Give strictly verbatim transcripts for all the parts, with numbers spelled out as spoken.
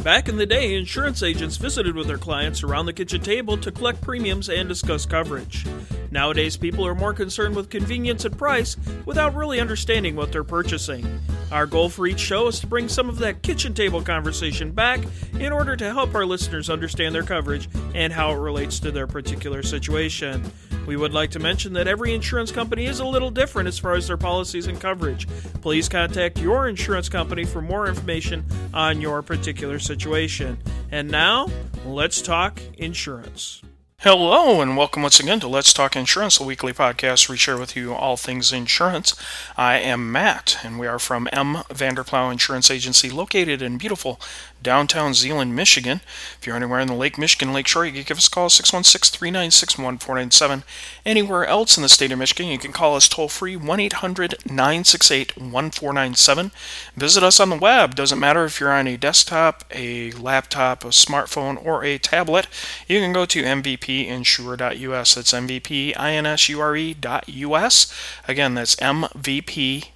Back in the day, insurance agents visited with their clients around the kitchen table to collect premiums and discuss coverage. Nowadays, people are more concerned with convenience and price without really understanding what they're purchasing. Our goal for each show is to bring some of that kitchen table conversation back in order to help our listeners understand their coverage and how it relates to their particular situation. We would like to mention that every insurance company is a little different as far as their policies and coverage. Please contact your insurance company for more information on your particular situation. And now, let's talk insurance. Hello, and welcome once again to Let's Talk Insurance, a weekly podcast where we share with you all things insurance. I am Matt, and we are from M. Vanderplow Insurance Agency, located in beautiful downtown Zeeland, Michigan. If you're anywhere in the Lake Michigan Lakeshore, you can give us a call, six one six, three nine six, one four nine seven. Anywhere else in the state of Michigan, you can call us toll-free, one eight hundred, nine six eight, one four nine seven. Visit us on the web. Doesn't matter if you're on a desktop, a laptop, a smartphone, or a tablet. You can go to m v p insure dot u s. That's m v p insure dot u s. Again, that's m v p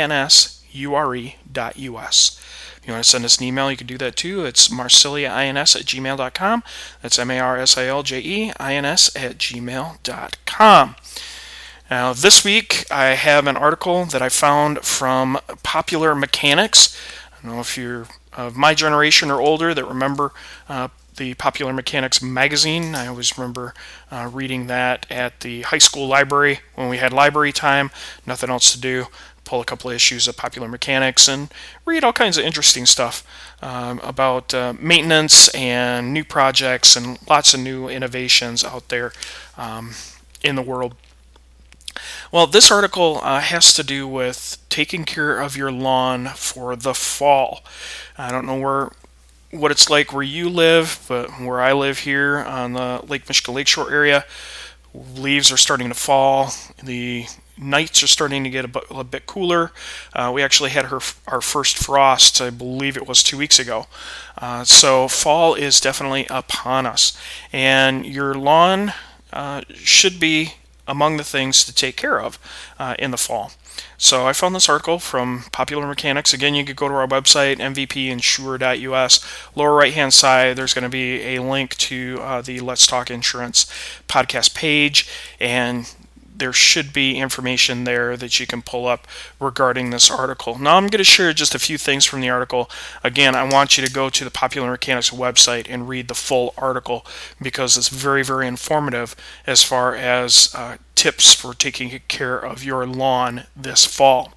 insure dot u s. If you want to send us an email, you can do that too. It's marsiljains at gmail dot com. That's M A R S I L J E I N S at gmail dot com. Now, this week I have an article that I found from Popular Mechanics. I don't know if you're of my generation or older that remember uh, the Popular Mechanics magazine. I always remember uh, reading that at the high school library when we had library time, nothing else to do. Pull a couple of issues of Popular Mechanics and read all kinds of interesting stuff um, about uh, maintenance and new projects and lots of new innovations out there um, in the world. Well, this article uh, has to do with taking care of your lawn for the fall. I don't know where what it's like where you live, but where I live here on the Lake Michigan Lakeshore area, leaves are starting to fall. The nights are starting to get a, b- a bit cooler. Uh, we actually had her, our first frost, I believe it was two weeks ago. Uh, so fall is definitely upon us. And your lawn uh, should be among the things to take care of uh, in the fall. So I found this article from Popular Mechanics. Again, you could go to our website, m v p insure dot u s. Lower right-hand side, there's going to be a link to uh, the Let's Talk Insurance podcast page, and there should be information there that you can pull up regarding this article. Now, I'm going to share just a few things from the article. Again, I want you to go to the Popular Mechanics website and read the full article because it's very, very informative as far as uh, tips for taking care of your lawn this fall.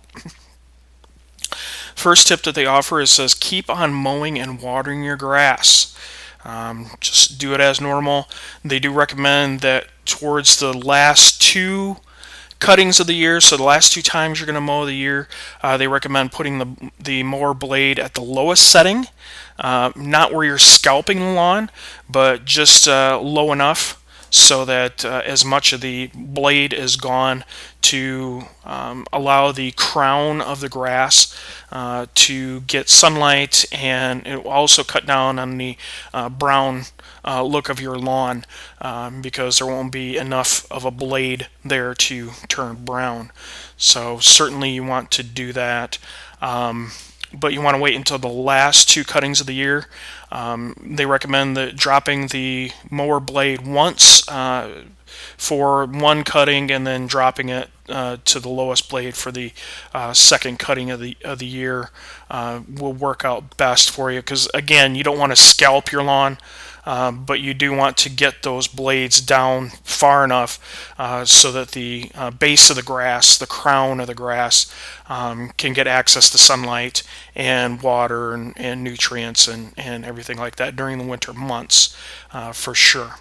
First tip that they offer is says keep on mowing and watering your grass. Um, just do it as normal. They do recommend that towards the last two cuttings of the year, so the last two times you're going to mow the year, uh, they recommend putting the the mower blade at the lowest setting, uh, not where you're scalping the lawn, but just uh, low enough so that uh, as much of the blade is gone to um, allow the crown of the grass uh, to get sunlight, and it will also cut down on the uh, brown uh, look of your lawn um, because there won't be enough of a blade there to turn brown. So certainly you want to do that. Um, but you want to wait until the last two cuttings of the year. Um, they recommend that dropping the mower blade once uh, for one cutting and then dropping it uh, to the lowest blade for the uh, second cutting of the of the year uh, will work out best for you, because again, you don't want to scalp your lawn. Um, but you do want to get those blades down far enough uh, so that the uh, base of the grass, the crown of the grass, um, can get access to sunlight and water and, and nutrients and, and everything like that during the winter months uh, for sure.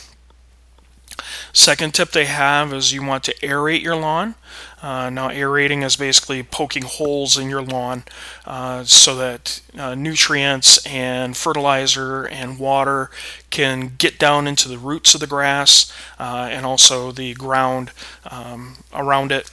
Second tip they have is you want to aerate your lawn. Uh, now, aerating is basically poking holes in your lawn uh, so that uh, nutrients and fertilizer and water can get down into the roots of the grass uh, and also the ground um, around it.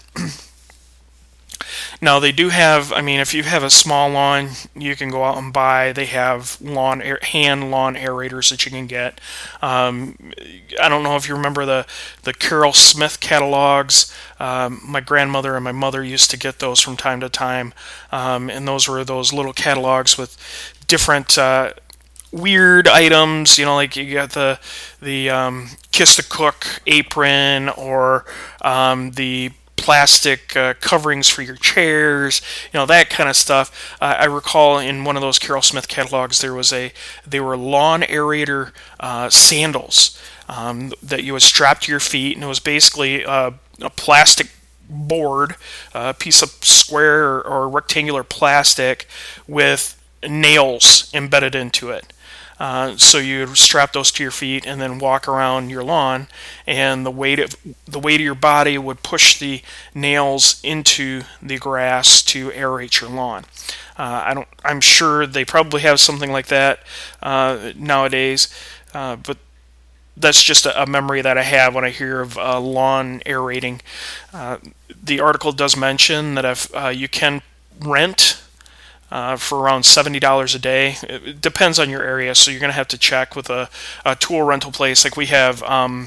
Now, they do have, I mean, if you have a small lawn, you can go out and buy, they have lawn air, hand lawn aerators that you can get. Um, I don't know if you remember the, the Carol Smith catalogs. Um, my grandmother and my mother used to get those from time to time, um, and those were those little catalogs with different uh, weird items, you know, like you got the the um, Kiss the Cook apron, or um, the plastic uh, coverings for your chairs, you know, that kind of stuff. Uh, I recall in one of those Carol Smith catalogs there was a they were lawn aerator uh, sandals um, that you would strap to your feet, and it was basically uh, a plastic board, a piece of square or, or rectangular plastic with nails embedded into it. Uh, so you strap those to your feet and then walk around your lawn, and the weight of the weight of your body would push the nails into the grass to aerate your lawn. Uh, I don't. I'm sure they probably have something like that uh, nowadays, uh, but that's just a, a memory that I have when I hear of uh, lawn aerating. Uh, the article does mention that if uh, you can rent Uh, for around seventy dollars a day. It depends on your area, so you're going to have to check with a, a tool rental place. Like we have um,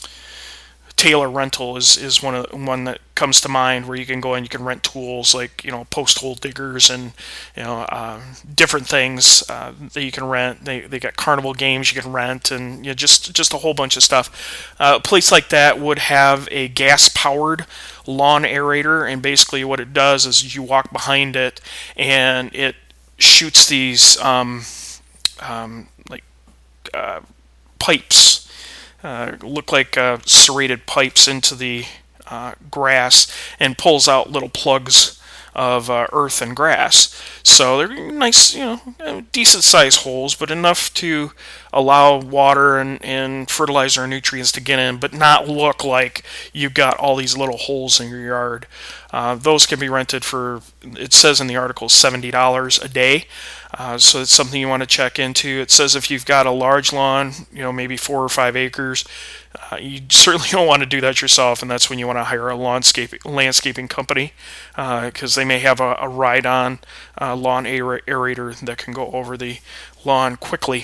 Taylor Rental is, is one of one that comes to mind, where you can go and you can rent tools like, you know, post hole diggers and, you know, uh, different things uh, that you can rent. They they got carnival games you can rent, and, you know, just just a whole bunch of stuff. Uh, a place like that would have a gas powered lawn aerator, and basically what it does is you walk behind it and it shoots these um, um, like uh, pipes. Uh, look like uh, serrated pipes into the uh, grass, and pulls out little plugs of uh, earth and grass. So they're nice, you know, decent sized holes, but enough to allow water and, and fertilizer and nutrients to get in, but not look like you've got all these little holes in your yard. Uh, those can be rented for, it says in the article, seventy dollars a day. Uh, so it's something you want to check into. It says if you've got a large lawn, you know, maybe four or five acres, uh, you certainly don't want to do that yourself, and that's when you want to hire a landscape, landscaping company, because uh, they may have a, a ride-on uh, lawn aer- aerator that can go over the lawn quickly.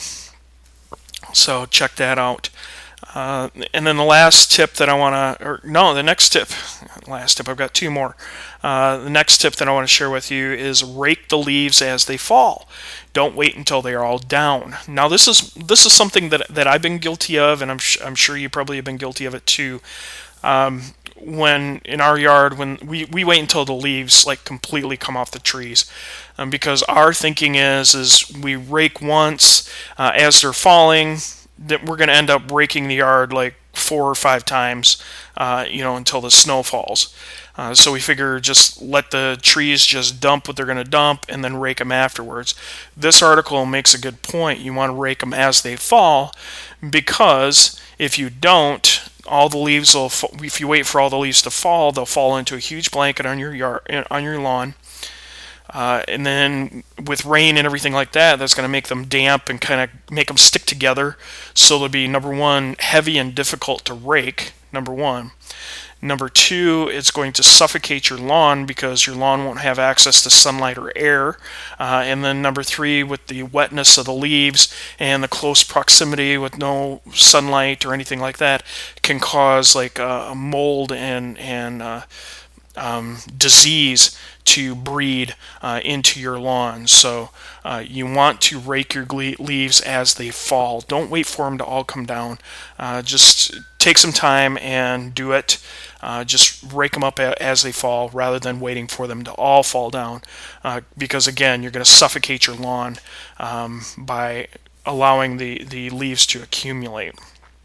So check that out. Uh, and then the last tip that I want to, or no, the next tip, last tip, I've got two more. Uh, the next tip that I want to share with you is rake the leaves as they fall. Don't wait until they are all down. Now this is this is something that that I've been guilty of, and I'm sh- I'm sure you probably have been guilty of it too. Um, when in our yard, when we, we wait until the leaves like completely come off the trees, um, because our thinking is is we rake once uh, as they're falling, that we're going to end up raking the yard like four or five times, uh, you know, until the snow falls. Uh, so we figure just let the trees just dump what they're going to dump and then rake them afterwards. This article makes a good point. You want to rake them as they fall, because if you don't, all the leaves will. If you wait for all the leaves to fall, they'll fall into a huge blanket on your yard, on your lawn. Uh, and then with rain and everything like that, that's going to make them damp and kind of make them stick together. So they'll be, number one, heavy and difficult to rake, number one. Number two, it's going to suffocate your lawn because your lawn won't have access to sunlight or air. Uh, and then number three, with the wetness of the leaves and the close proximity with no sunlight or anything like that, can cause like uh, mold and, and uh, um, disease to breed uh, into your lawn. So uh, you want to rake your leaves as they fall. Don't wait for them to all come down. Uh, just take some time and do it. Uh, just rake them up a- as they fall, rather than waiting for them to all fall down. Uh, because again, you're going to suffocate your lawn um, by allowing the, the leaves to accumulate.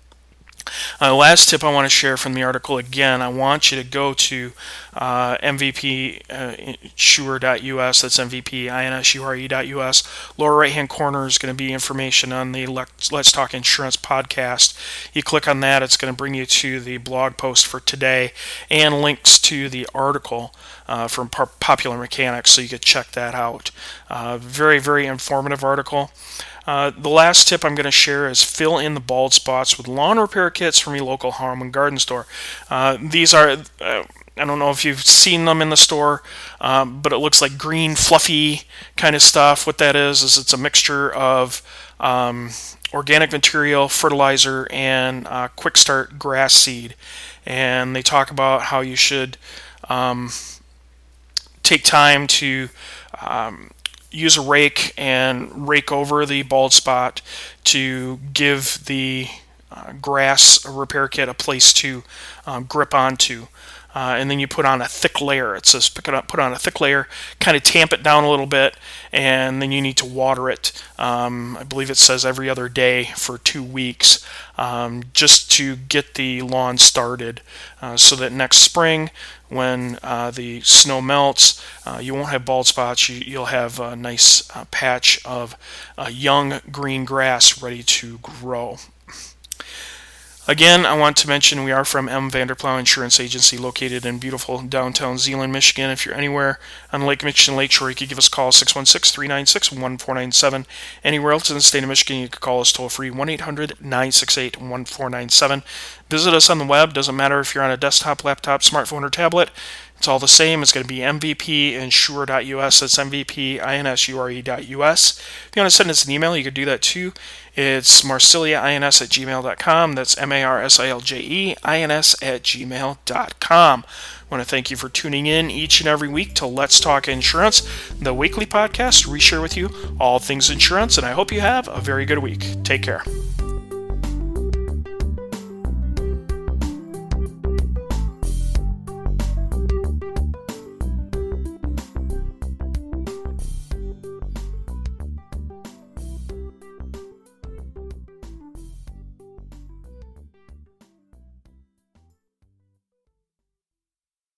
Uh, last tip I want to share from the article, again, I want you to go to uh, M V P insure dot U S, that's M V P insure dot U S. Lower right hand corner is going to be information on the Let's Talk Insurance podcast. You click on that, it's going to bring you to the blog post for today and links to the article uh, from Popular Mechanics, so you can check that out. Uh, very, very informative article. Uh, the last tip I'm going to share is fill in the bald spots with lawn repair kits from your local home and garden store. Uh, these are, uh, I don't know if you've seen them in the store, um, but it looks like green, fluffy kind of stuff. What that is, is it's a mixture of um, organic material, fertilizer, and uh, quick start grass seed. And they talk about how you should um, take time to um, use a rake and rake over the bald spot to give the uh, grass repair kit a place to um, grip onto. Uh, and then you put on a thick layer. It says pick it up, put on a thick layer, kind of tamp it down a little bit, and then you need to water it. Um, I believe it says every other day for two weeks, um, just to get the lawn started, uh, so that next spring, when uh, the snow melts, uh, you won't have bald spots. You, you'll have a nice uh, patch of uh, young green grass ready to grow. Again, I want to mention we are from M. Vanderplow Insurance Agency, located in beautiful downtown Zeeland, Michigan. If you're anywhere on Lake Michigan Lakeshore, you can give us a call, six one six, three nine six, one four nine seven. Anywhere else in the state of Michigan, you can call us toll-free, one eight hundred, nine six eight, one four nine seven. Visit us on the web. Doesn't matter if you're on a desktop, laptop, smartphone, or tablet. It's all the same. It's going to be M V P insure dot U S. That's M V P insure dot U S. If you want to send us an email, you could do that too. It's marsiljains at gmail dot com. That's M A R S I L J E I N S at gmail dot com. I want to thank you for tuning in each and every week to Let's Talk Insurance, the weekly podcast. We share with you all things insurance, and I hope you have a very good week. Take care.